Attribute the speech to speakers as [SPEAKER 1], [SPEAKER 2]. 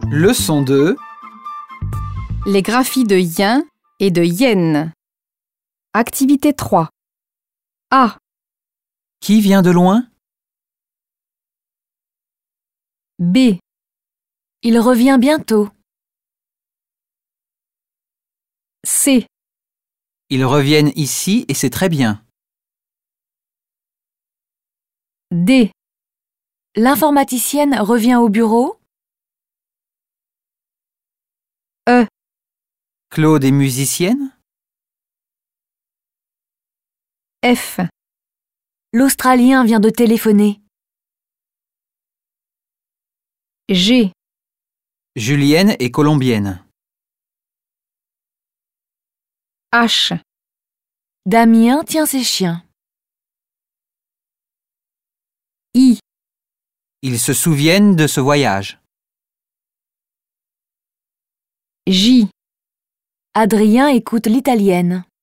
[SPEAKER 1] Leçon 2.
[SPEAKER 2] Les graphies de yin et de yen. Activité 3. A.
[SPEAKER 1] Qui vient de loin?
[SPEAKER 2] B.
[SPEAKER 3] Il revient bientôt.
[SPEAKER 2] C.
[SPEAKER 1] Ils reviennent ici et c'est très bien.
[SPEAKER 2] D.
[SPEAKER 3] L'informaticienne revient au bureau.
[SPEAKER 2] E.
[SPEAKER 1] Claude est musicienne?
[SPEAKER 2] F.
[SPEAKER 3] L'Australien vient de téléphoner.
[SPEAKER 2] G.
[SPEAKER 1] Julienne est colombienne.
[SPEAKER 2] H.
[SPEAKER 3] Damien tient ses chiens.
[SPEAKER 2] I.
[SPEAKER 1] Ils se souviennent de ce voyage.
[SPEAKER 2] J.
[SPEAKER 3] Adrien écoute l'italienne.